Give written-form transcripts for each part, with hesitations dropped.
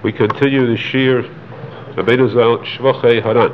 We continue the Shir Rabbeinu Zal Shvachei Haran.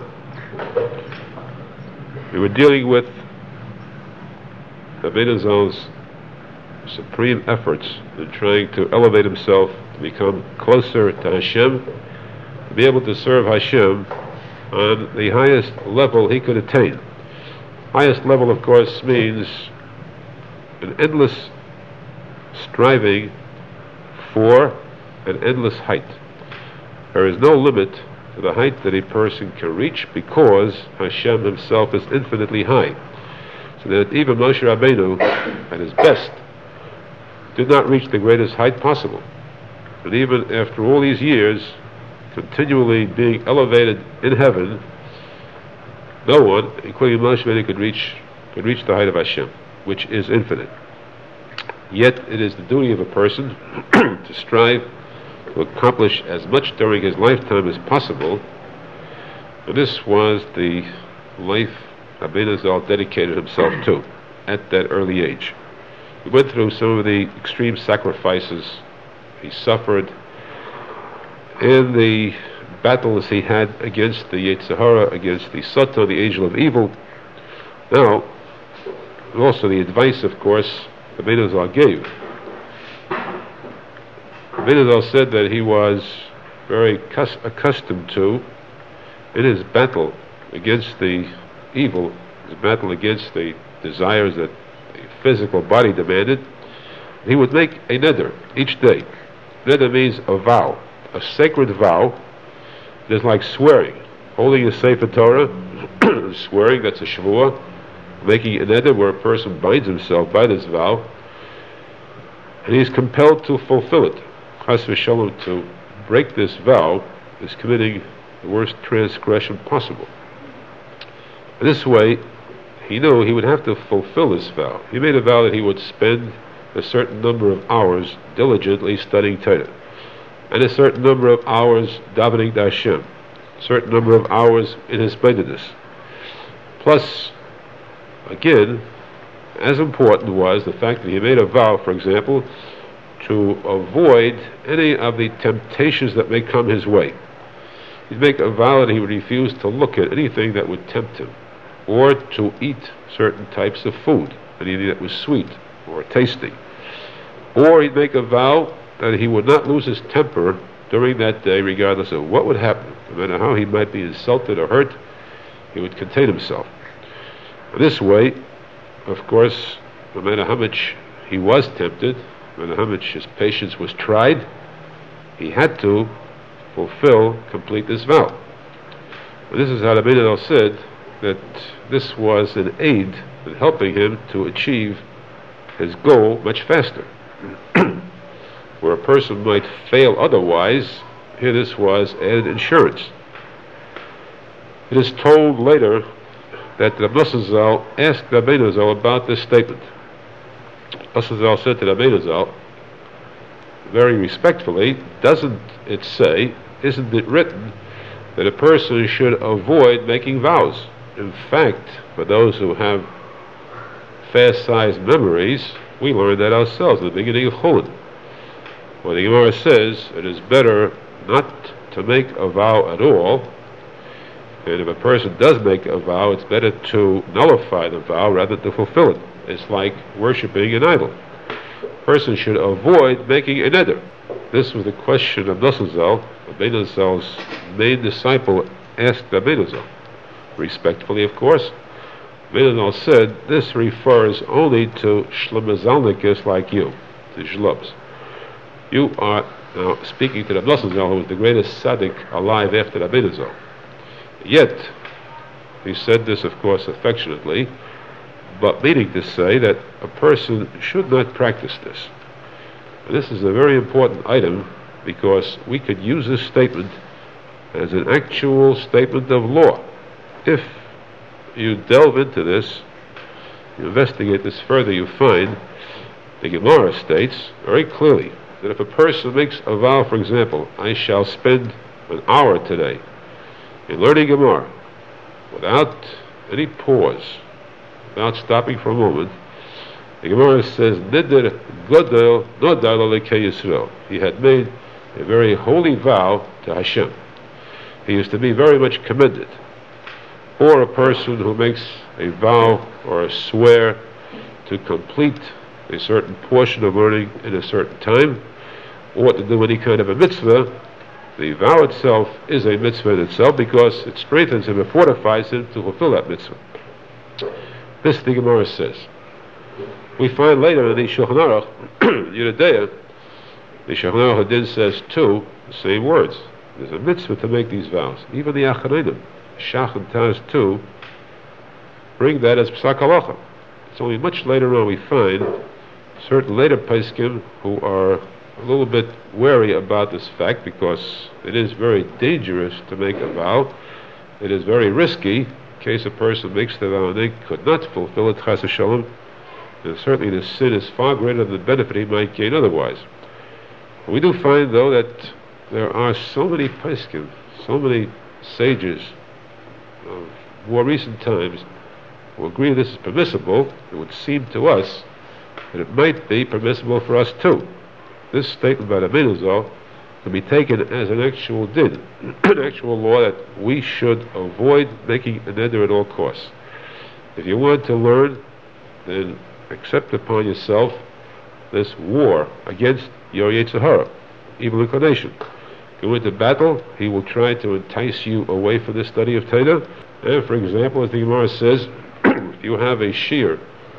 We were dealing with Rabbeinu Zal's supreme efforts in trying to elevate himself, to become closer to Hashem, to be able to serve Hashem on the highest level he could attain. Highest level, of course, means an endless striving for an endless height. There is no limit to the height that a person can reach because Hashem himself is infinitely high. So that even Moshe Rabbeinu, at his best, did not reach the greatest height possible. And even after all these years, continually being elevated in heaven, no one, including Moshe Rabbeinu, could reach the height of Hashem, which is infinite. Yet it is the duty of a person to strive to accomplish as much during his lifetime as possible. And this was the life Rabbeinu Zal dedicated himself to at that early age. He went through some of the extreme sacrifices he suffered in the battles he had against the Yetzer Hara, against the Satan, the angel of evil. Now, also the advice, of course, Rabbeinu Zal gave. Rabbeinu Zal said that he was very accustomed to, in his battle against the evil, his battle against the desires that the physical body demanded, he would make a neder each day. Neder means a vow, a sacred vow. It is like swearing, holding a Sefer Torah, swearing, that's a shvuah, making a neder where a person binds himself by this vow, and he is compelled to fulfill it. Chas v'shalom, to break this vow is committing the worst transgression possible. In this way, he knew he would have to fulfill this vow. He made a vow that he would spend a certain number of hours diligently studying Torah, and a certain number of hours davening to Hashem, a certain number of hours in his holiness. Plus, again, as important was the fact that he made a vow, for example, to avoid any of the temptations that may come his way. He'd make a vow that he would refuse to look at anything that would tempt him, or to eat certain types of food, anything that was sweet or tasty. Or he'd make a vow that he would not lose his temper during that day, regardless of what would happen. No matter how he might be insulted or hurt, he would contain himself. This way, of course, no matter how much he was tempted, no matter how much his patience was tried, he had to complete this vow. And this is how Rabbeinu Zal said that this was an aid in helping him to achieve his goal much faster. Where a person might fail otherwise, here this was added insurance. It is told later that the Nosson Zal asked Rabbeinu Zal about this statement. Nosson Zal said to Rabbeinu Zal, very respectfully, isn't it written that a person should avoid making vows? In fact, for those who have fast-sized memories, we learned that ourselves in the beginning of Chulin. Well, the Gemara says it is better not to make a vow at all, and if a person does make a vow, it's better to nullify the vow rather than to fulfill it. It's like worshipping an idol. A person should avoid making a neder. This was the question of Nosson Zal. Rabbeinu Zal's main disciple asked Rabbeinu Zal, respectfully, of course. Rabbeinu Zal said, this refers only to shlemazalnikis like you, to shlubs. You are now speaking to the Nosson Zal, who was the greatest tzaddik alive after Rabbeinu Zal. Yet, he said this, of course, affectionately, but meaning to say that a person should not practice this. And this is a very important item because we could use this statement as an actual statement of law. If you delve into this, you investigate this further, you find the Gemara states very clearly that if a person makes a vow, for example, I shall spend an hour today in learning Gemara without any pause, without stopping for a moment, the Gemara says, Neder Godel Nodar Lekei Yisrael. He had made a very holy vow to Hashem. He is to be very much commended. Or a person who makes a vow or a swear to complete a certain portion of learning in a certain time, or to do any kind of a mitzvah, the vow itself is a mitzvah in itself because it strengthens him and fortifies him to fulfill that mitzvah. This the Gemara says. We find later in the Shulchan Aruch, Yeridea, the Shulchan Aruch then says too, the same words. There's a mitzvah to make these vows. Even the Acharonim, Shach and Taz too, bring that as Psak Halacha. It's only much later on we find certain later Poskim who are a little bit wary about this fact because it is very dangerous to make a vow. It is very risky in case a person makes the vow and they could not fulfill it, Chas v'Shalom. And certainly the sin is far greater than the benefit he might gain otherwise. We do find though that there are so many Poskim, so many sages of more recent times who agree this is permissible. It would seem to us that it might be permissible for us too. This statement by the Menuzal can be taken as an actual din, an actual law that we should avoid making a neder at all costs. If you want to learn, then accept upon yourself this war against your Yetzer Hara, evil inclination. Go into battle, he will try to entice you away from the study of Torah. And for example, as the Gemara says, if you have a shear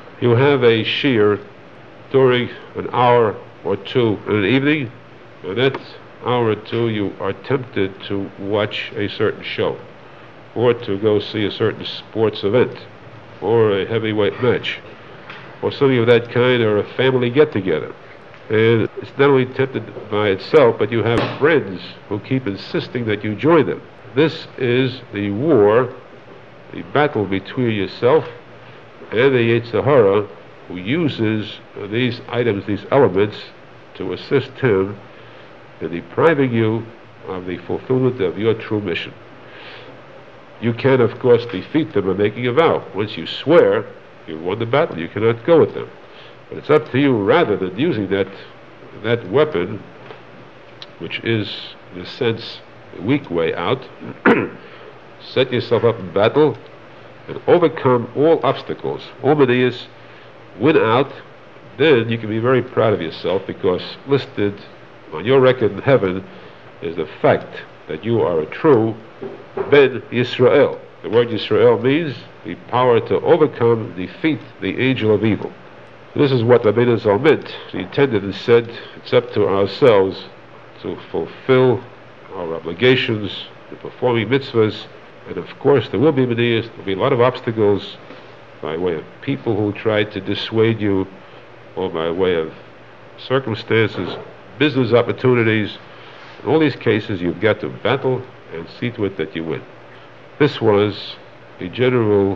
during an hour or two in an evening, and that hour or two you are tempted to watch a certain show, or to go see a certain sports event, or a heavyweight match, or something of that kind, or a family get-together. And it's not only tempted by itself, but you have friends who keep insisting that you join them. This is the war, the battle between yourself and the Yetzer Hara, who uses these items, these elements, to assist him in depriving you of the fulfillment of your true mission. You can, of course, defeat them by making a vow. Once you swear, you won the battle. You cannot go with them. But it's up to you, rather than using that weapon, which is, in a sense, the weak way out, set yourself up in battle and overcome all obstacles, all manias, win out. Then you can be very proud of yourself, because listed on your record in heaven is the fact that you are a true Ben Yisrael. The word Yisrael means the power to overcome, defeat the angel of evil. This is what Rabbeinu Zal meant. He intended and said, it's up to ourselves to fulfill our obligations, to performing mitzvahs, and of course there will be manias, there will be a lot of obstacles by way of people who try to dissuade you, or by way of circumstances, business opportunities. In all these cases you've got to battle and see to it that you win. This was a general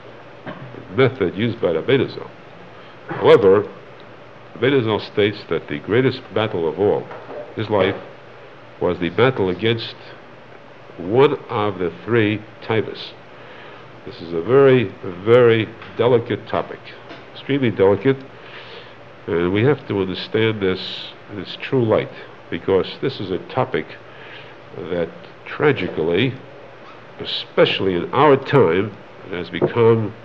method used by Rabbeinu Zal. However, Rabbeinu Zal states that the greatest battle of all, his life, was the battle against one of the three taivas. This is a very, very delicate topic, extremely delicate, and we have to understand this in its true light, because this is a topic that tragically, especially in our time, it has become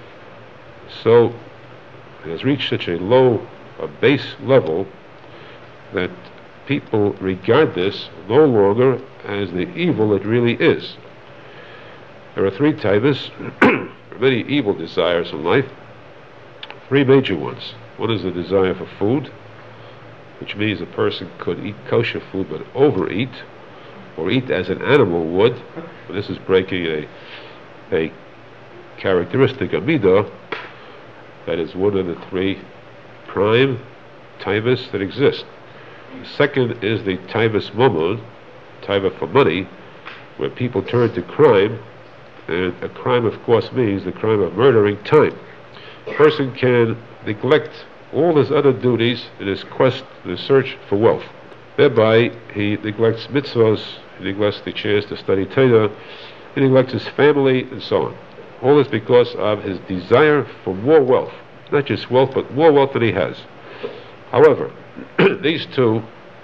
so, it has reached such a low, a base level, that people regard this no longer as the evil it really is. There are three taivas, many evil desires in life, three major ones. One is the desire for food, which means a person could eat kosher food but overeat, or eat as an animal would. And this is breaking a characteristic of midah that is one of the three prime taivas that exist. The second is the taivas momon, taiva for money, where people turn to crime, and a crime of course means the crime of murdering time. A person can neglect all his other duties in his quest, in his search for wealth. Thereby he neglects mitzvahs, he neglects the chance to study Torah, he neglects his family, and so on. All this because of his desire for more wealth. Not just wealth, but more wealth than he has. However, these two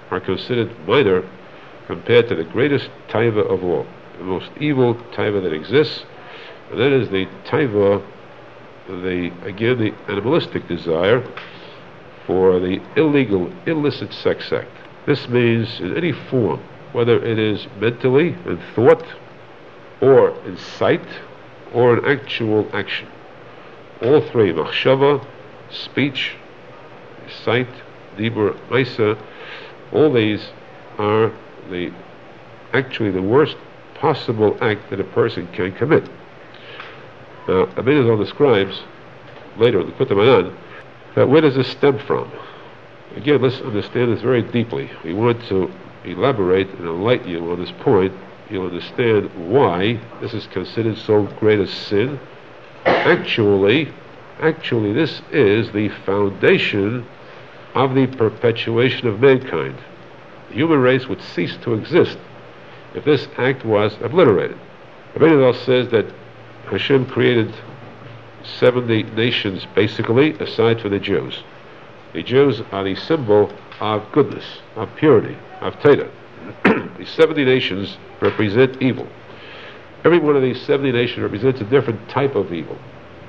are considered minor compared to the greatest taiva of all, the most evil taiva that exists, and that is the taiva, the animalistic desire for the illegal, illicit sex act. This means in any form, whether it is mentally, in thought, or in sight, or in actual action. All three, machshava, speech, sight, dibur, maisa, all these are actually the worst possible act that a person can commit. Now, Abinazal describes later in the Kutei Moharan that where does this stem from? Again, let's understand this very deeply. We want to elaborate and enlighten you on this point. You'll understand why this is considered so great a sin. Actually, this is the foundation of the perpetuation of mankind. The human race would cease to exist if this act was obliterated. Abinadal says that Hashem created 70 nations basically, aside from the Jews. The Jews are the symbol of goodness, of purity, of Teda. The 70 nations represent evil. Every one of these 70 nations represents a different type of evil.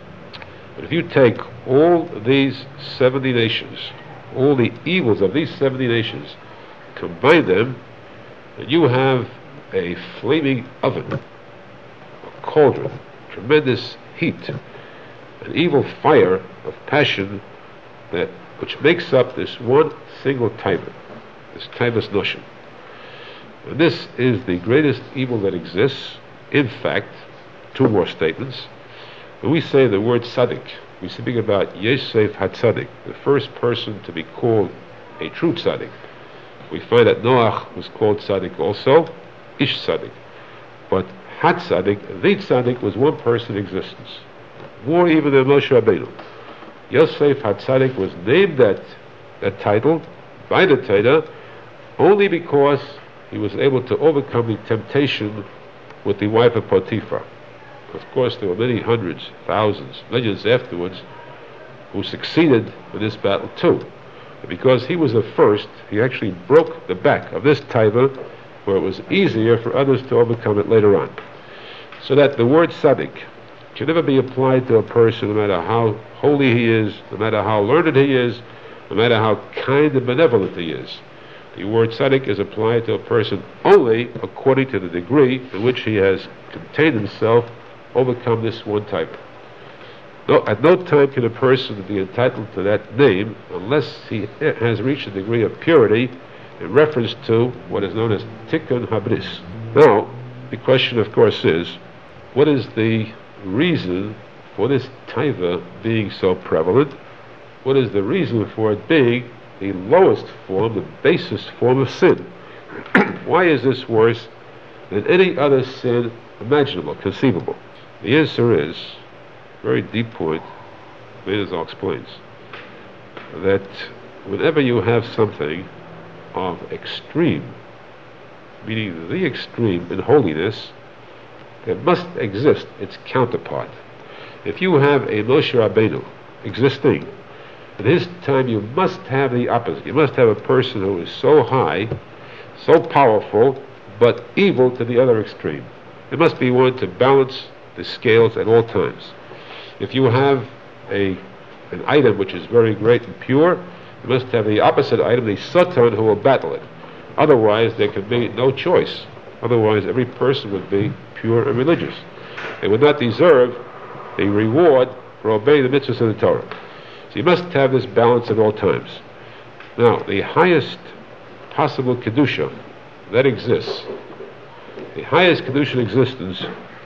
But if you take all these 70 nations, all the evils of these 70 nations, combine them, and you have a flaming oven, a cauldron, tremendous heat, an evil fire of passion which makes up this one single taiva, this taivas noshim. And this is the greatest evil that exists. In fact, two more statements. When we say the word tzaddik, we speak about Yosef HaTzaddik, the first person to be called a true tzaddik. We find that Noach was called tzaddik also, Ish tzaddik. But HaTzaddik, the tzaddik, was one person in existence, more even than Moshe Rabbeinu. Yosef HaTzaddik was named that title by the Torah only because he was able to overcome the temptation with the wife of Potiphar. Of course, there were many hundreds, thousands, millions afterwards who succeeded in this battle too. And because he was the first, he actually broke the back of this taiva, where it was easier for others to overcome it later on. So that the word tzaddik can never be applied to a person, no matter how holy he is, no matter how learned he is, no matter how kind and benevolent he is. The word tzaddik is applied to a person only according to the degree in which he has contained himself, overcome this one type. No, at no time can a person be entitled to that name unless he has reached a degree of purity in reference to what is known as tikkun habris. Now, the question, of course, is, what is the reason for this taiva being so prevalent? What is the reason for it being the lowest form, the basest form of sin? Why is this worse than any other sin imaginable, conceivable? The answer is, very deep point, Abinazal explains, that whenever you have something of extreme, meaning the extreme in holiness, there must exist its counterpart. If you have a Moshe Rabbeinu existing, at his time you must have the opposite. You must have a person who is so high, so powerful, but evil to the other extreme. There must be one to balance the scales at all times. If you have an item which is very great and pure, you must have the opposite item, the Satan, who will battle it. Otherwise, there could be no choice. Otherwise, every person would be pure and religious. They would not deserve the reward for obeying the mitzvahs of the Torah. So you must have this balance at all times. Now, the highest possible kedusha that exists, the highest kedusha in existence,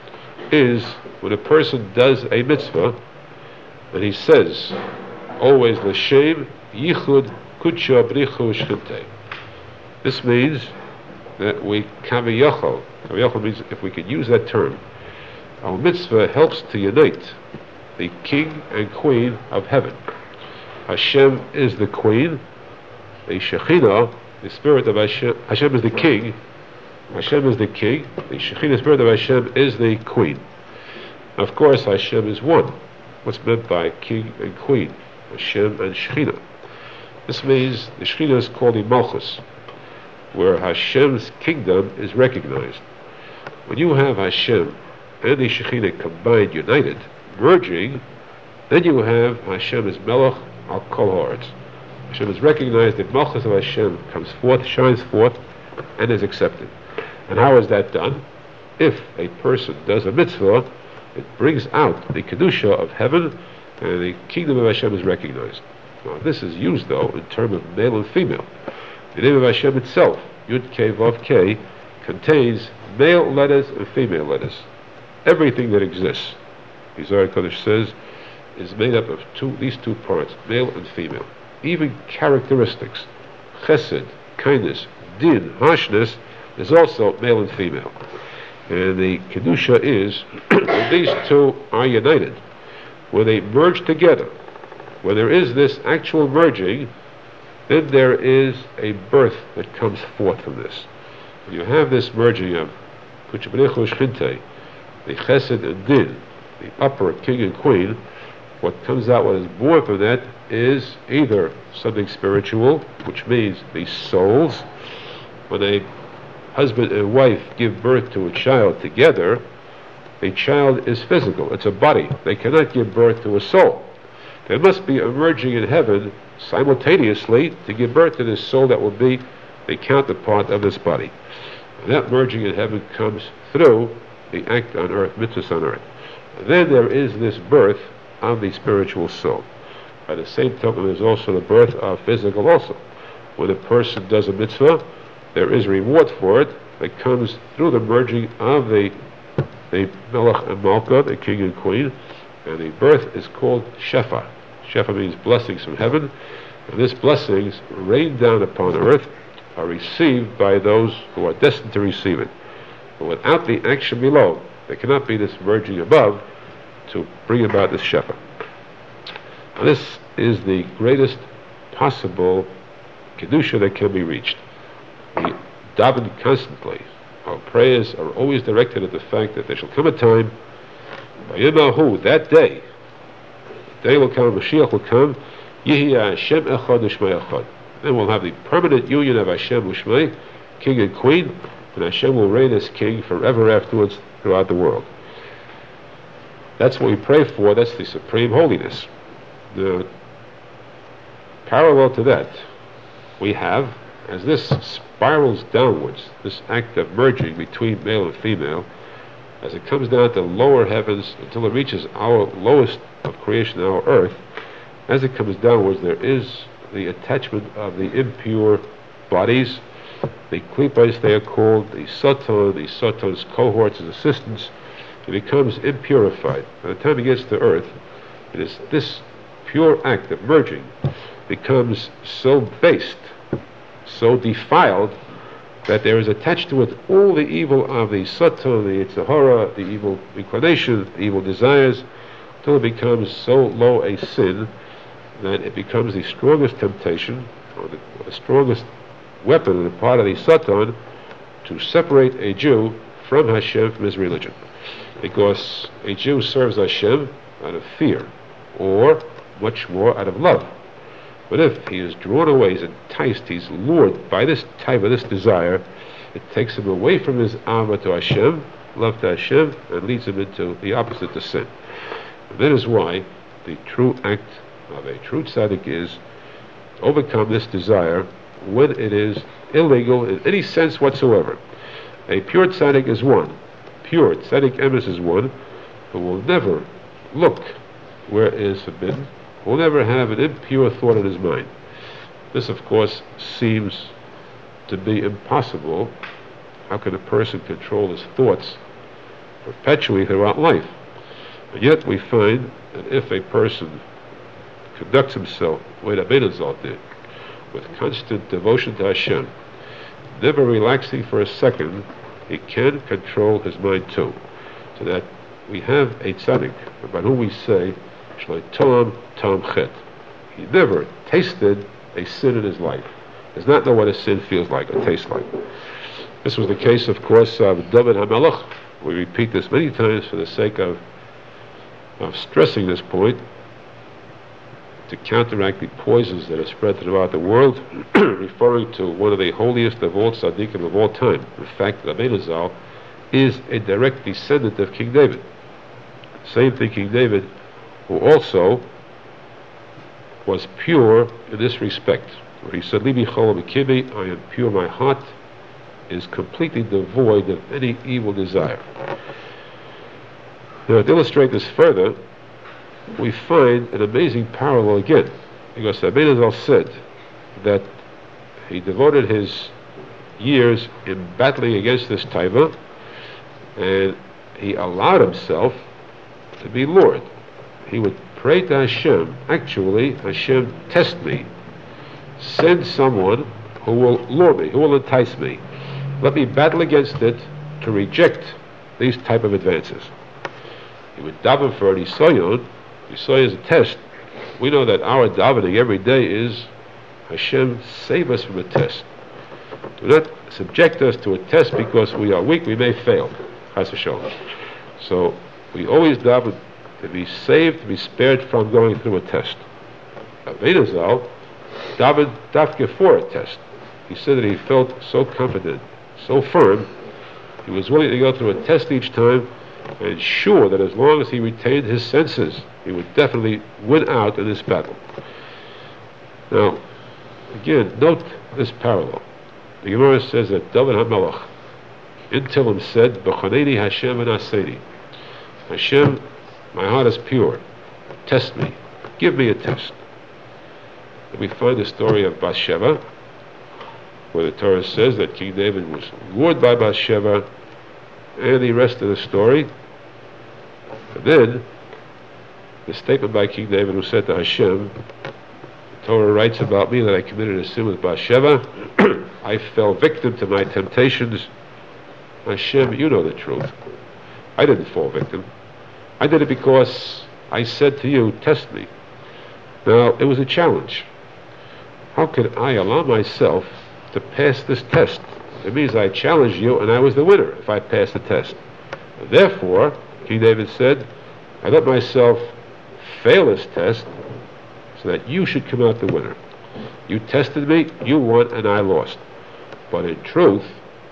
is when a person does a mitzvah and he says always l'shem yichud kudsha brichu shchintei. This means that we kaviyachol means, if we can use that term, our mitzvah helps to unite the king and queen of heaven. Hashem is the queen, the Shekhinah, the spirit of Hashem is the king. Hashem is the king, the Shekhinah spirit of Hashem is the queen. Of course, Hashem is one. What's meant by king and queen? Hashem and Shekhinah. This means the Shekhinah is called the Malchus. where Hashem's kingdom is recognized. When you have Hashem and the Shekhinah combined, united, merging, then you have Hashem as Melech al Kol Haaretz. Hashem is recognized, the Malchus of Hashem comes forth, shines forth, and is accepted. And how is that done? If a person does a mitzvah, it brings out the Kedusha of heaven, and the kingdom of Hashem is recognized. Now, this is used, though, in terms of male and female. The name of Hashem itself, Yud Kei Vav Kei, contains male letters and female letters. Everything that exists, the Zohar Kodesh says, is made up of these two parts, male and female. Even characteristics, chesed, kindness, din, harshness, is also male and female. And the Kedusha is, when these two are united, when they merge together, when there is this actual merging, then there is a birth that comes forth from this. When you have this merging of Kuchbrechu Shchinte, the Chesed and Din, the upper king and queen, what comes out, what is born from that, is either something spiritual, which means the souls. When a husband and wife give birth to a child together, the child is physical, it's a body. They cannot give birth to a soul. There must be a merging in heaven simultaneously to give birth to this soul that will be the counterpart of this body. And that merging in heaven comes through the act on earth, mitzvahs on earth. And then there is this birth of the spiritual soul. By the same token, there's also the birth of physical also. When a person does a mitzvah, there is reward for it that comes through the merging of the Melech and Malka, the king and queen, and the birth is called Shefa. Shefa means blessings from heaven, and these blessings rain down upon earth, are received by those who are destined to receive it. But without the action below, there cannot be this merging above to bring about this Shefa. Now this is the greatest possible Kedusha that can be reached. We daven constantly. Our prayers are always directed at the fact that there shall come a time, that day, the day will come, Mashiach will come, Yehi Hashem Echad U'Shmei Echad. Then we'll have the permanent union of Hashem U'Shmei, king and queen, and Hashem will reign as king forever afterwards throughout the world. That's what we pray for, that's the supreme holiness. The parallel to that, we have, as this spirals downwards, this act of merging between male and female, as it comes down to lower heavens until it reaches our lowest of creation, our earth, as it comes downwards, there is the attachment of the impure bodies, the klipos they are called, the Satan's cohorts and assistants. It becomes impurified. By the time it gets to earth, it is this pure act of merging becomes so based, so defiled, that there is attached to it all the evil of the Satan, the Yetzer Hara, the evil inclination, the evil desires, until it becomes so low a sin that it becomes the strongest temptation, or the strongest weapon on the part of the Satan to separate a Jew from Hashem, from his religion. Because a Jew serves Hashem out of fear, or much more out of love. But if he is drawn away, he's enticed, he's lured by this type of this desire, it takes him away from his Ava to Hashem, love to Hashem, and leads him into the opposite to sin. And that is why the true act of a true tzaddik is to overcome this desire when it is illegal in any sense whatsoever. A pure tzaddik is one. Pure tzaddik emes is one, who will never look where it is forbidden, will never have an impure thought in his mind. This, of course, seems to be impossible. How can a person control his thoughts perpetually throughout life? And yet we find that if a person conducts himself with constant devotion to Hashem, never relaxing for a second, he can control his mind too. So that we have a tzaddik about whom we say, Tom Chet. He never tasted a sin in his life. Does not know what a sin feels like or tastes like. This was the case, of course, of David HaMelech. We repeat this many times for the sake of stressing this point. to counteract the poisons that are spread throughout the world, referring to one of the holiest of all tzaddikim of all time. In fact, Rabbeinu Zal is a direct descendant of King David. Same thing, King David, who also was pure in this respect, where he said, Libi cholam kibi, I am pure, my heart is completely devoid of any evil desire. Now, to illustrate this further, we find an amazing parallel again, because Rabbeinu Zal said that he devoted his years in battling against this taiva, and he allowed himself to be Lord. He would pray to Hashem, actually, Hashem, test me, send someone who will lure me, who will entice me, let me battle against it to reject these type of advances. He would daven for an Nisayon. Nisayon is a test. We know that our davening every day is, Hashem, save us from a test. Do not subject us to a test because we are weak, we may fail. Chas v'sholom. So we always daven to be saved, to be spared from going through a test. Rabbeinu Zal davened dafke for a test. He said that he felt so confident, so firm, he was willing to go through a test each time, and sure that as long as he retained his senses, he would definitely win out in this battle. Now, again, note this parallel. The Gemara says that David HaMelech in Tehillim said, B'choneni Hashem v'naseni. Hashem, my heart is pure. Test me. Give me a test. And we find the story of Bathsheba, where the Torah says that King David was lured by Bathsheba, and the rest of the story. And then, the statement by King David, who said to Hashem, the Torah writes about me that I committed a sin with Bathsheba. I fell victim to my temptations. Hashem, you know the truth. I didn't fall victim. I did it because I said to you, test me. Now, it was a challenge. How could I allow myself to pass this test? It means I challenged you and I was the winner if I passed the test. Therefore, King David said, I let myself fail this test so that you should come out the winner. You tested me, you won, and I lost. But in truth,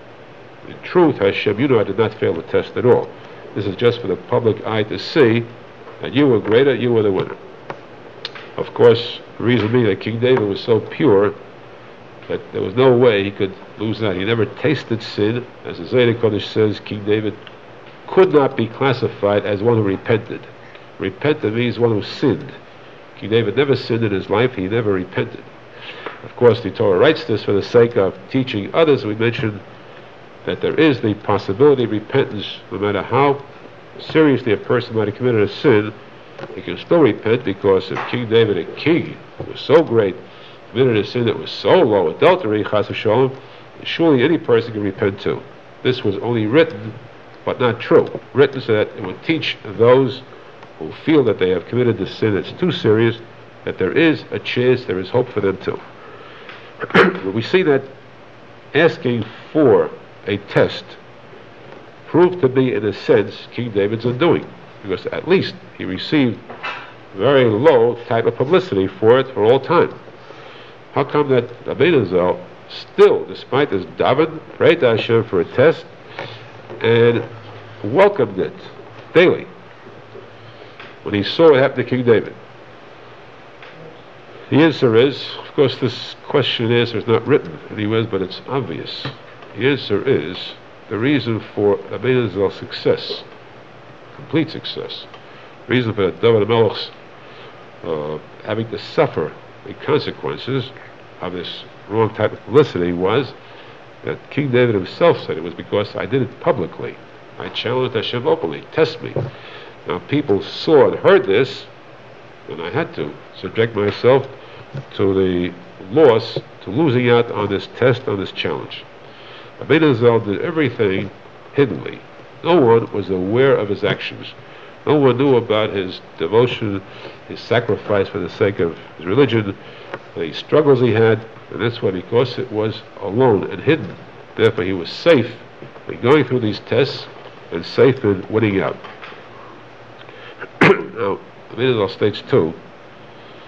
Hashem, you know I did not fail the test at all. This is just for the public eye to see that you were greater, you were the winner. Of course, the reason being that King David was so pure that there was no way he could lose that. He never tasted sin. As the Zohar Kodesh says, King David could not be classified as one who repented. Repented means one who sinned. King David never sinned in his life. He never repented. Of course, the Torah writes this for the sake of teaching others. We mentioned that there is the possibility of repentance, no matter how seriously a person might have committed a sin. He can still repent, because if King David, a king, was so great, committed a sin that was so low, adultery, chas v'sholom, surely any person can repent too. This was only written, but not true. Written so that it would teach those who feel that they have committed the sin that's too serious, that there is a chance, there is hope for them too. We see that asking for a test proved to be, in a sense, King David's undoing, because at least he received very low type of publicity for it for all time. How come that Rabbeinu Zal still, despite this daven, prayed to Hashem for a test and welcomed it daily when he saw what happened to King David? The answer is, of course, this question and answer is not written anywhere, but it's obvious. The answer is the reason for Rabbeinu Zal's success, complete success. The reason for David HaMelech's having to suffer the consequences of this wrong type of publicity was that King David himself said it was because I did it publicly. I challenged Hashem openly, test me. Now people saw and heard this, and I had to subject myself to the loss, to losing out on this test, on this challenge. Rabbeinu Zal did everything hiddenly. No one was aware of his actions. No one knew about his devotion, his sacrifice for the sake of his religion, the struggles he had, and that's why, because it was alone and hidden, therefore he was safe in going through these tests and safe in winning out. Now, Rabbeinu Zal states too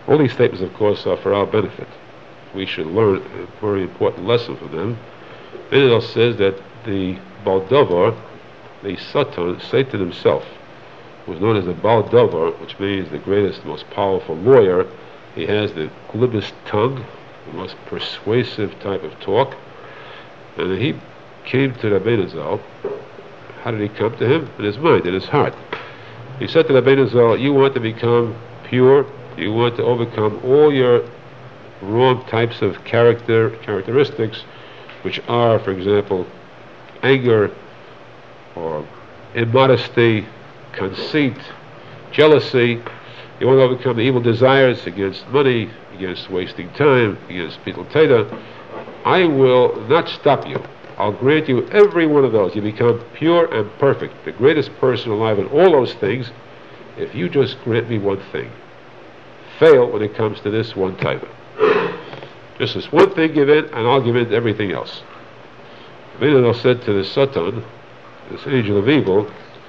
All these statements, of course, are for our benefit. We should learn a very important lesson from them. Benedel says that the Baldovar, the Satan himself, was known as the Baldovar, which means the greatest, most powerful lawyer. He has the glibest tongue, the most persuasive type of talk. And he came to Rabbeinu Zal. How did he come to him? In his mind, in his heart. He said to Rabbeinu Zal, you want to become pure, you want to overcome all your wrong types of characteristics, which are, for example, anger or immodesty, conceit, jealousy. You want to overcome the evil desires against money, against wasting time, against Bittul Teda. I will not stop you. I'll grant you every one of those. You become pure and perfect, the greatest person alive in all those things, if you just grant me one thing. Fail when it comes to this one type. Just this one thing give in, and I'll give in to everything else. Abinadel said to the Satan, this angel of evil,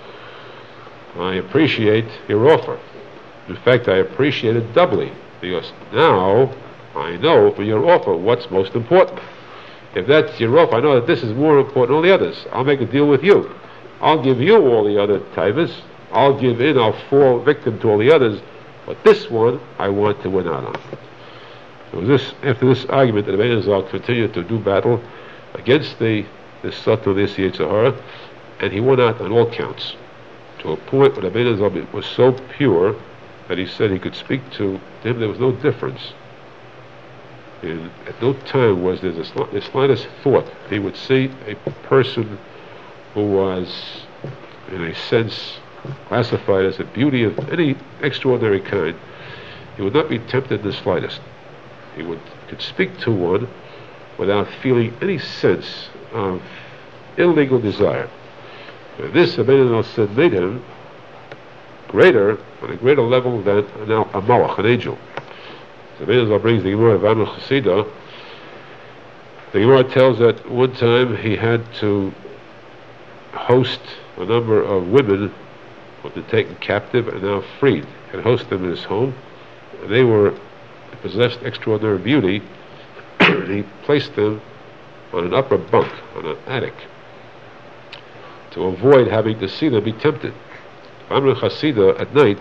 I appreciate your offer. In fact, I appreciate it doubly, because now I know from your offer what's most important. If that's your offer, I know that this is more important than all the others. I'll make a deal with you. I'll give you all the other taivas. I'll give in, I'll fall victim to all the others, but this one I want to win out on. It was after this argument that Rabbeinu Zal continued to do battle against this Satan, this Yetzer Hara, and he won out on all counts, to a point where Rabbeinu Zal was so pure that he said he could speak to him. There was no difference. At no time was there the slightest thought he would see a person who was, in a sense, classified as a beauty of any extraordinary kind. He would not be tempted in the slightest. He could speak to one without feeling any sense of illegal desire. And this, Rabbeinu said, made him greater, on a greater level than a malach, an angel. So Rabbeinu brings the Gemara of Amr Chasida. The Gemara tells that one time he had to host a number of women who had been taken captive and now freed, and host them in his home. And they possessed extraordinary beauty. And he placed them on an upper bunk, on an attic, to avoid having to see them be tempted. Amr Chasida at night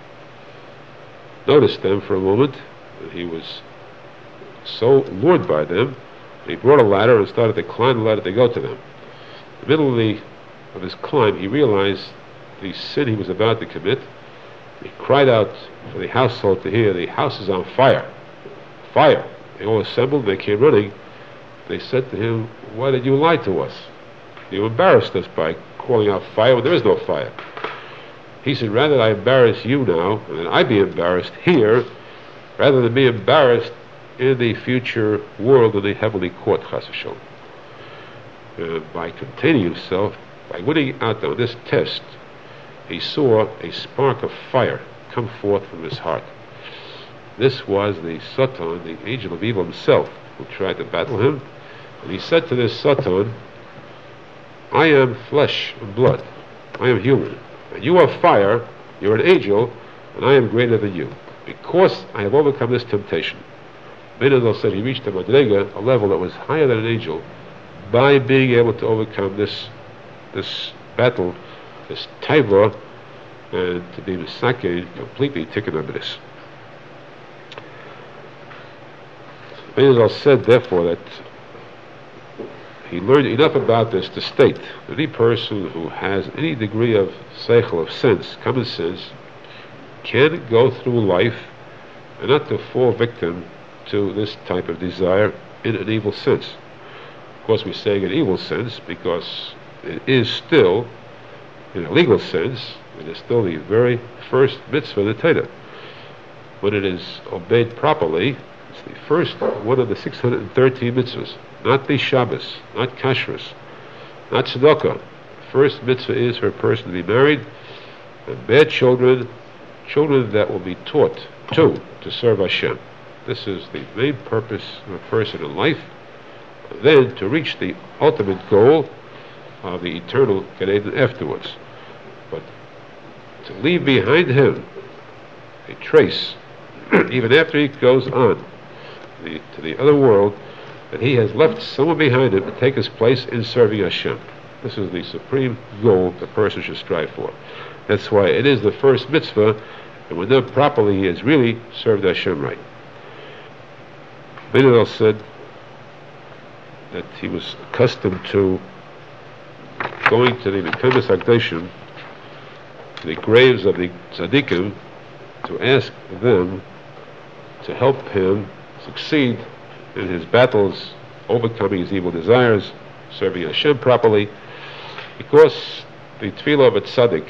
noticed them for a moment, and he was so lured by them, he brought a ladder and started to climb the ladder to go to them. In the middle of his climb, he realized the sin he was about to commit. He cried out for the household to hear, the house is on fire. Fire! They all assembled, they came running. They said to him, why did you lie to us? You embarrassed us by calling out fire when there is no fire. He said, rather I embarrass you now, and then I be embarrassed here, rather than be embarrassed in the future world of the heavenly court, chas v'sholom. By containing himself, by winning out on this test, he saw a spark of fire come forth from his heart. This was the Satan, the angel of evil himself, who tried to battle him. And he said to this Satan, I am flesh and blood, I am human, and you are fire, you're an angel, and I am greater than you, because I have overcome this temptation. Benadel said he reached a madrega, a level that was higher than an angel, by being able to overcome this battle, this taiva, and to be misakein, completely tikkun abris. Benadel said, therefore, that he learned enough about this to state that any person who has any degree of seichel, of sense, common sense, can go through life and not to fall victim to this type of desire in an evil sense. Of course, we're saying an evil sense because it is still, in a legal sense, it is still the very first mitzvah in the Torah. When it is obeyed properly, it's the first one of the 613 mitzvahs. Not the Shabbos, not Kashrus, not Tzedakah. The first mitzvah is for a person to be married, and bear children that will be taught to serve Hashem. This is the main purpose of a person in life. And then to reach the ultimate goal of the eternal Gan Eden afterwards. But to leave behind him a trace, even after he goes on to the other world, that he has left someone behind him to take his place in serving Hashem. This is the supreme goal the person should strive for. That's why it is the first mitzvah, and when done properly, he has really served Hashem right. Benadel said that he was accustomed to going to the Mekamis Hakdoshim, the graves of the tzaddikim, to ask them to help him succeed in his battles, overcoming his evil desires, serving Hashem properly, because the tefillah of a tzaddik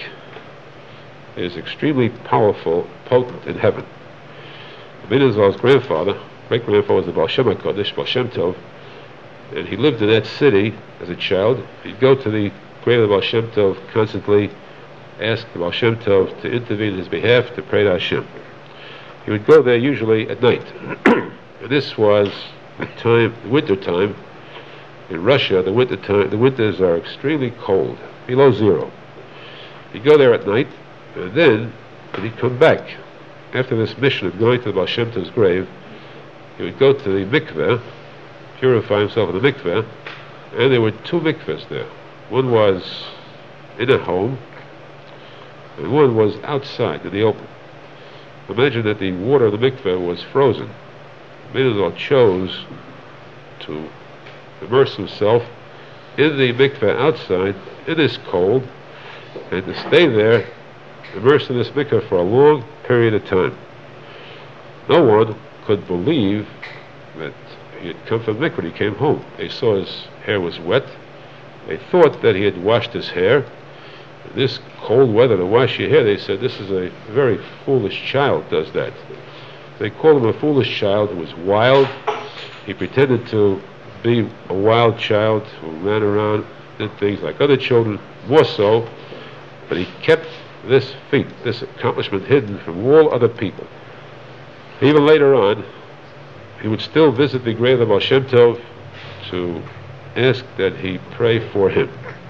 is extremely powerful, potent in heaven. Benazal's grandfather, great-grandfather, was the Baal Shem HaKadosh, Baal Shem Tov, and he lived in that city as a child. He'd go to the grave of Baal Shem Tov constantly, ask the Baal Shem Tov to intervene in his behalf, to pray to Hashem. He would go there usually at night. And this was the winter time. In Russia, the winters are extremely cold, below zero. He'd go there at night, and then when he'd come back, after this mission of going to the Baal Shem Tov's grave, he would go to the mikveh, purify himself in the mikveh, and there were two mikvehs there. One was in a home, and one was outside in the open. Imagine that the water of the mikveh was frozen. Benazal chose to immerse himself in the mikveh outside in this cold, and to stay there immersed in this mikveh for a long period of time. No one could believe that he had come from mikveh when he came home. They saw his hair was wet. They thought that he had washed his hair. In this cold weather to wash your hair, they said, this is a very foolish child does that. They called him a foolish child who was wild. He pretended to be a wild child who ran around, did things like other children, more so, but he kept this feat, this accomplishment hidden from all other people. Even later on, he would still visit the grave of Baal Shem Tov to ask that he pray for him.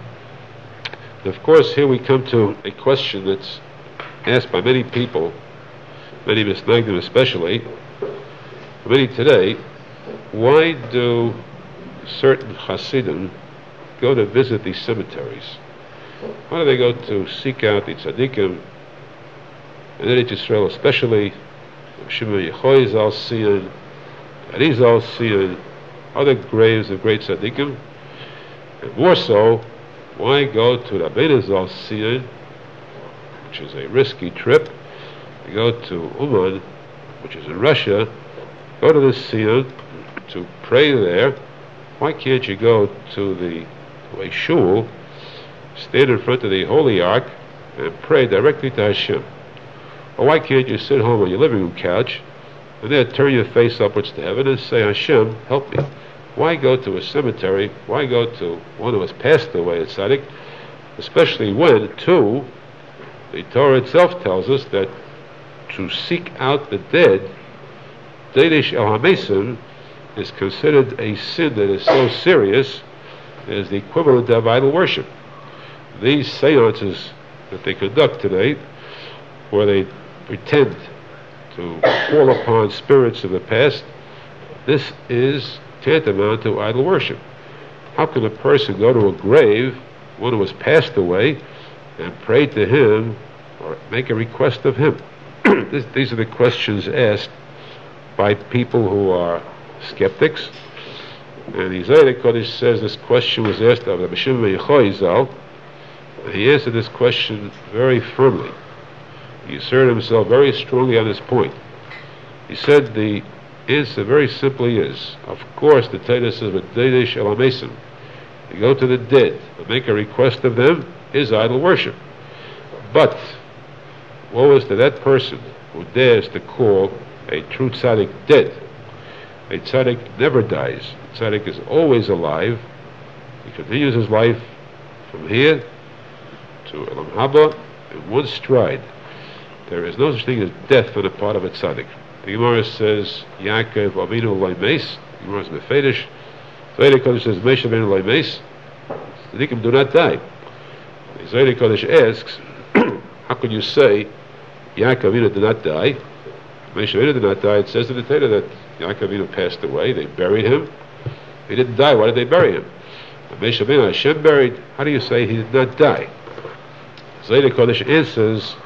And of course, here we come to a question that's asked by many people, many misnagdim especially, many today. Why do certain Hasidim go to visit these cemeteries? Why do they go to seek out the tzaddikim, and Eretz Yisrael especially, Shimon Yehoy Zal Sion, Arizal Sion, other graves of great tzaddikim? And more so, why go to Rabbeinu Zal Sion, which is a risky trip? You go to Uman, which is in Russia, go to the Sion to pray there. Why can't you go to a shul, stand in front of the Holy Ark, and pray directly to Hashem? Or why can't you sit home on your living room couch and then turn your face upwards to heaven and say, Hashem, help me? Why go to a cemetery? Why go to one who has passed away at tzaddik? Especially when, too, the Torah itself tells us that to seek out the dead, Deidish El HaMesim, is considered a sin that is so serious as the equivalent of idol worship. These seances that they conduct today, where they pretend to call upon spirits of the past, this is tantamount to idol worship. How can a person go to a grave, one who has passed away, and pray to him or make a request of him? These are the questions asked by people who are skeptics. And the Zohar Kodesh says this question was asked of Rabbi Shimon Yehoy Zal, and he answered this question very firmly. He asserted himself very strongly on this point. He said the answer very simply is, of course, the Torah says, "V'deidish el hamesim." You go to the dead and make a request of them is idol worship. But woe is to that person who dares to call a true tzaddik dead. A tzaddik never dies. A tzaddik is always alive. He continues his life from here to Elam Haba in one stride. There is no such thing as death on the part of a tzaddik. The Gemara says, Yaakov Avinu loy meis. The Gemara is Mefedish. The Zohar Kodesh says, Moshe Avinu loy meis. Tzaddikim do not die. The Zohar Kodesh asks, how can you say Yaakov Avinu did not die? Moshe Rabbeinu did not die. It says in the Torah that Yaakov Avinu passed away. They buried him. He didn't die. Why did they bury him? Moshe Rabbeinu, Hashem buried. How do you say he did not die? Zohar Kodesh answers,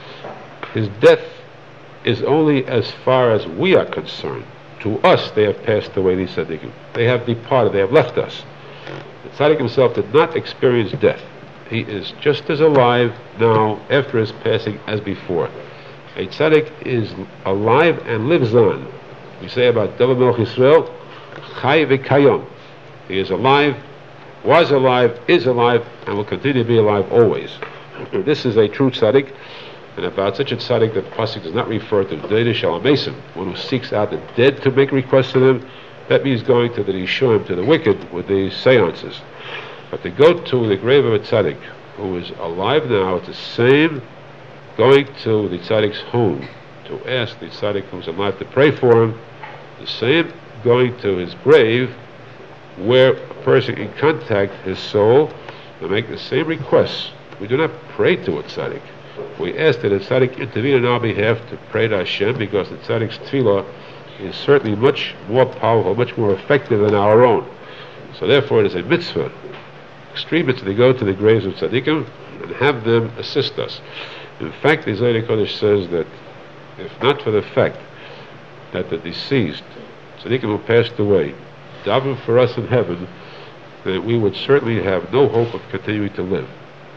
his death is only as far as we are concerned. To us, they have passed away, these tzaddikim. They have departed, they have left us. The tzaddik himself did not experience death. He is just as alive now after his passing as before. A tzaddik is alive and lives on. We say about David Melech Yisrael, Chai v'kayom. He is alive, was alive, is alive, and will continue to be alive always. This is a true tzaddik. And about such a tzaddik, the pasuk does not refer to Deidei Shalom Mesim, one who seeks out the dead to make requests to them. That means going to the Rishonim, to the wicked, with these seances. But to go to the grave of a tzaddik who is alive now, it's the same going to the tzaddik's home to ask the tzaddik who's alive to pray for him, the same going to his grave where a person can contact his soul and make the same requests. We do not pray to a tzaddik. We ask that the tzaddik intervene on our behalf to pray to Hashem, because the tzaddik's tefillah is certainly much more powerful, much more effective than our own. So therefore it is a mitzvah, extreme mitzvah, to go to the graves of tzaddikim and have them assist us. In fact, the Zohar Kodesh says that if not for the fact that the deceased tzaddikim who passed away daven for us in heaven, then we would certainly have no hope of continuing to live.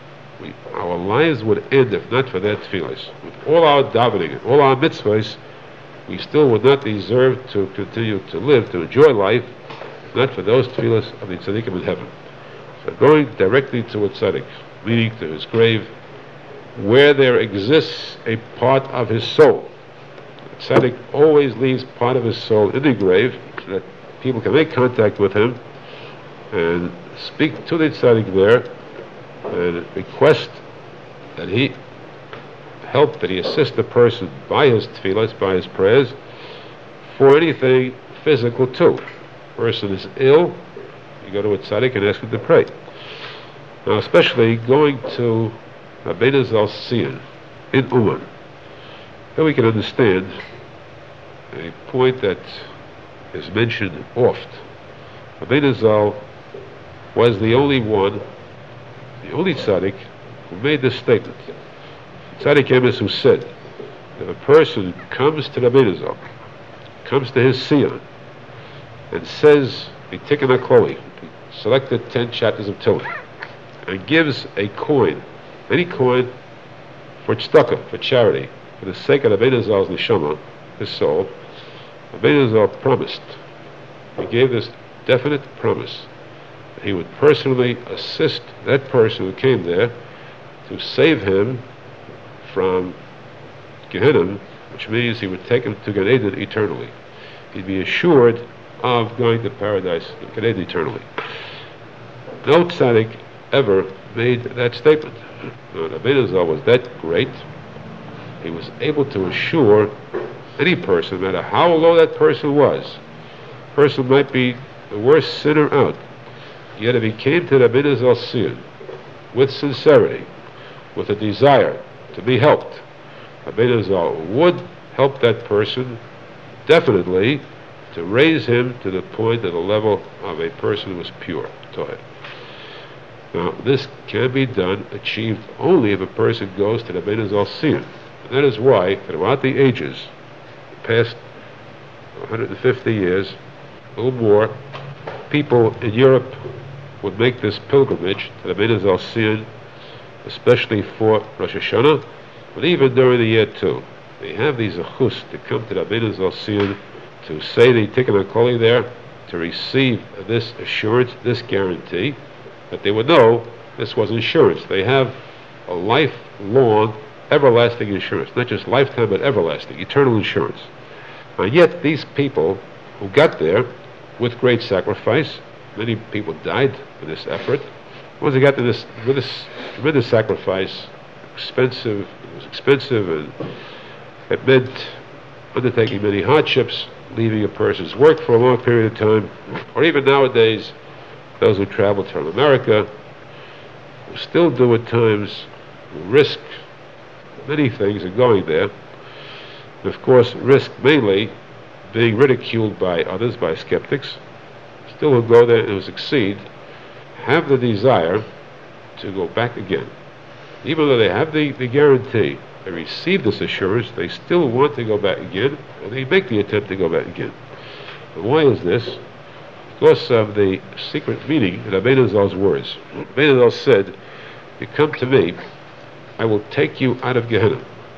Our lives would end if not for their tefillahs. With all our davening, all our mitzvahs, we still would not deserve to continue to live, to enjoy life, if not for those tefillahs of the tzaddikim in heaven. So going directly to a tzaddik, leading to his grave, where there exists a part of his soul. The tzaddik always leaves part of his soul in the grave so that people can make contact with him and speak to the tzaddik there and request that he help, that he assist the person by his tefillahs, by his prayers, for anything physical too. Person is ill, you go to a tzaddik and ask him to pray. Now, especially going to Rabbeinu Zal Sion in Uman, then we can understand a point that is mentioned oft. Rabbeinu Zal was the only one, the only tzaddik who made this statement. Tzaddik Emes who said, if a person comes to Rabbeinu Zal, comes to his Sion, and says the Tikkun HaKloli, the selected 10 chapters of Tehillim, and gives a coin, any coin, for tzedakah, for charity, for the sake of Rabbeinu Zal's neshama, his soul, Rabbeinu Zal promised, he gave this definite promise, that he would personally assist that person who came there to save him from Gehenna, which means he would take him to Gan Eden eternally. He'd be assured of going to paradise in Gan Eden eternally. No tzaddik ever made that statement. Rabbeinu Zal was that great. He was able to assure any person, no matter how low that person was, person might be the worst sinner out, yet if he came to Rabbeinu Zal Sion with sincerity, with a desire to be helped, Rabbeinu Zal would help that person definitely to raise him to the point, of the level of a person who was pure. Now, this can be done, achieved only if a person goes to Rabbeinu Zal Sion. And that is why, throughout the ages, past 150 years, a little more, people in Europe would make this pilgrimage to Rabbeinu Zal Sion, especially for Rosh Hashanah, but even during the year too. They have these zechus to come to Rabbeinu Zal Sion, to say the Tikkun HaKloli there, to receive this assurance, this guarantee, that they would know this was insurance. They have a lifelong, everlasting insurance, not just lifetime, but everlasting, eternal insurance. And yet these people who got there with great sacrifice, many people died in this effort. Once they got to this, with this tremendous sacrifice, it was expensive, and it meant undertaking many hardships, leaving a person's work for a long period of time, or even nowadays, those who travel to America, who still do at times risk many things in going there. and of course risk mainly being ridiculed by others, by skeptics, still will go there and will succeed, have the desire to go back again. Even though they have the guarantee, they receive this assurance, they still want to go back again, and they make the attempt to go back again. And why is this? Because of the secret meaning in Rabbeinu Zal's words. Rabbeinu Zal said, "You come to me, I will take you out of Gehenna.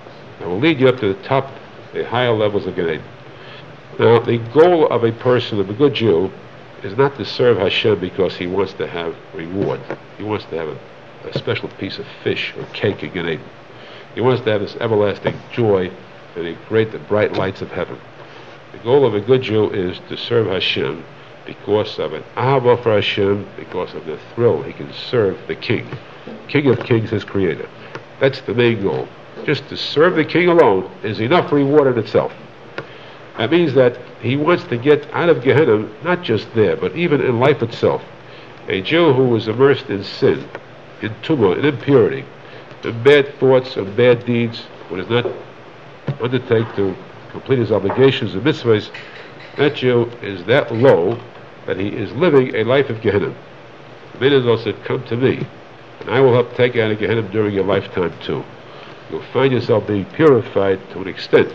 I will lead you up to the top, the higher levels of Gehenna." Now, the goal of a person, of a good Jew, is not to serve Hashem because he wants to have reward. He wants to have a special piece of fish or cake in Gehenna. He wants to have this everlasting joy and the bright lights of heaven. The goal of a good Jew is to serve Hashem because of an ahava for Hashem, because of the thrill he can serve the King. King of Kings, his Creator. That's the main goal. Just to serve the King alone is enough reward in itself. That means that he wants to get out of Gehenna, not just there, but even in life itself. A Jew who is immersed in sin, in tumah, in impurity, in bad thoughts and bad deeds, who does not undertake to complete his obligations and mitzvahs, that Jew is that low that he is living a life of Gehenna. The Rabbeinu said, "Come to me, and I will help take you out of Gehenna during your lifetime too." You'll find yourself being purified to an extent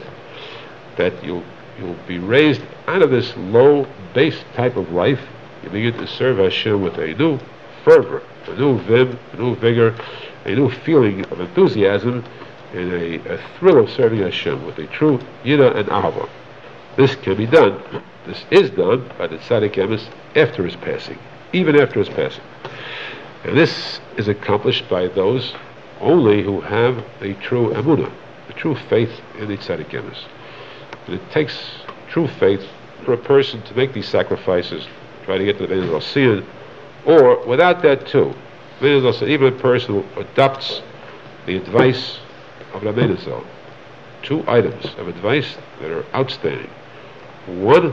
that you'll be raised out of this low base type of life. You begin to serve Hashem with a new fervor, a new vim, a new vigor, a new feeling of enthusiasm, and a thrill of serving Hashem with a true yida and ahava. This can be done. This is done by the tzaddik emes after his passing, even after his passing. And this is accomplished by those only who have the true emunah, the true faith in the tzaddik emes. And it takes true faith for a person to make these sacrifices, try to get to the Rabbeinu Zal Sion, or without that too. Rabbeinu Zal said, even a person who adopts the advice of Rabbeinu Zal, two items of advice that are outstanding. One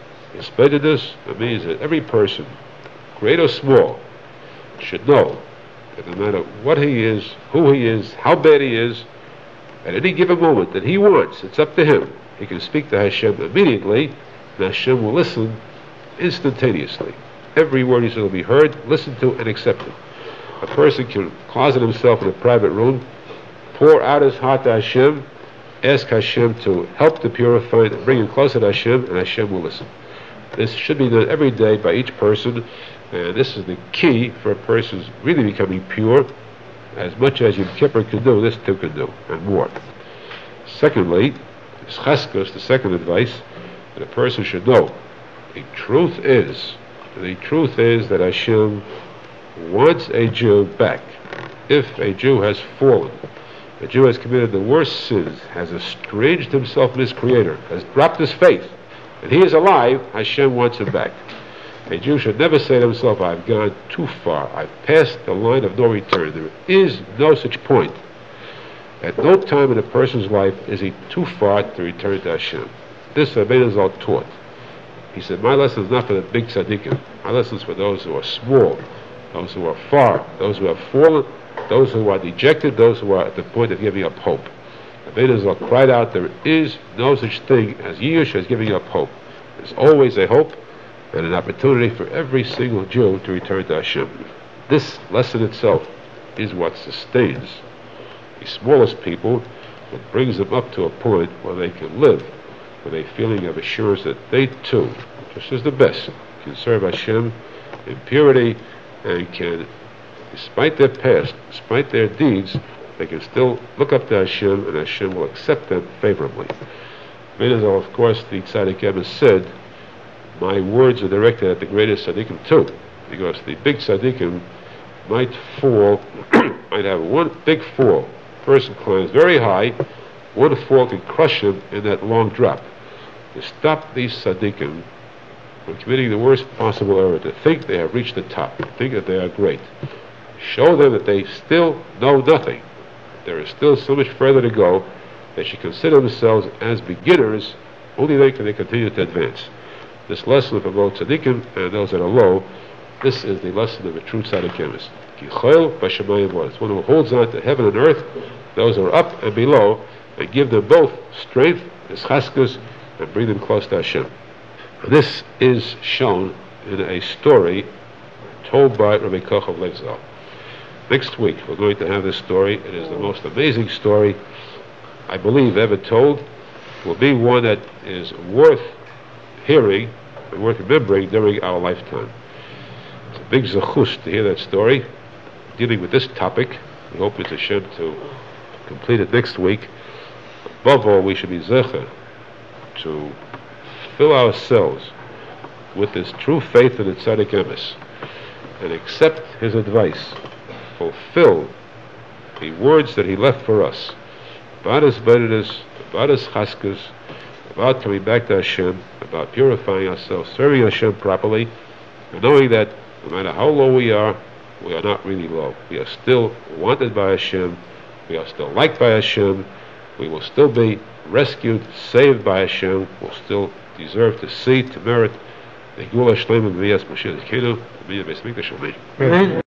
is prejudice. That means that every person, great or small, should know that no matter what he is, who he is, how bad he is, at any given moment that he wants, it's up to him. He can speak to Hashem immediately, and Hashem will listen instantaneously. Every word he says will be heard, listened to, and accepted. A person can closet himself in a private room, pour out his heart to Hashem, ask Hashem to help to purify it, and bring him closer to Hashem, and Hashem will listen. This should be done every day by each person, and this is the key for a person's really becoming pure. As much as Yom Kippur can do, this too can do, and more. Secondly, Cheskas, the second advice, that a person should know. The truth is that Hashem wants a Jew back. If a Jew has fallen, a Jew has committed the worst sins, has estranged himself from his Creator, has dropped his faith, and he is alive, Hashem wants him back. A Jew should never say to himself, "I've gone too far, I've passed the line of no return." There is no such point. At no time in a person's life is he too far to return to Hashem. This Rabbeinu Zal taught. He said, "My lesson is not for the big tzaddikim. My lesson is for those who are small, those who are far, those who have fallen, those who are dejected, those who are at the point of giving up hope." Rabbeinu Zal cried out, "There is no such thing as yish as giving up hope. There's always a hope and an opportunity for every single Jew to return to Hashem." This lesson itself is what sustains the smallest people, what brings them up to a point where they can live with a feeling of assurance that they too, just as the best, can serve Hashem in purity and can, despite their past, despite their deeds, they can still look up to Hashem and Hashem will accept them favorably. Of course, the tzaddik emes said, "My words are directed at the greatest tzaddikim too," because the big tzaddikim might fall, might have one big fall. Person climbs very high, one fall can crush him in that long drop. To stop these tzaddikim from committing the worst possible error, to think they have reached the top, to think that they are great, show them that they still know nothing. There is still so much further to go. They should consider themselves as beginners. Only then can they continue to advance. This lesson for both tzaddikim and those that are low, this is the lesson of a true tzaddik emes. It's one who holds on to heaven and earth, those who are up and below, and give them both strength his chaskas, and bring them close to Hashem. And this is shown in a story told by Rabbi Koch of Lev Zal. Next week we're going to have this story. It is the most amazing story I believe ever told. It will be one that is worth hearing and worth remembering during our lifetime. It's a big zechus to hear that story dealing with this topic. We hope it's Hashem to complete it next week. Above all, we should be zecher to fill ourselves with this true faith in the tzaddik emes and accept his advice, fulfill the words that he left for us about his benedictus, about his chaskas, about coming back to Hashem, about purifying ourselves, serving Hashem properly, and knowing that no matter how low we are not really low. We are still wanted by Hashem, we are still liked by Hashem, we will still be rescued, saved by Hashem, will still deserve to see, to merit the Gula Shlema B'Miyas Moshe Zikenu, B'Miyas Beis Mikdash Amen.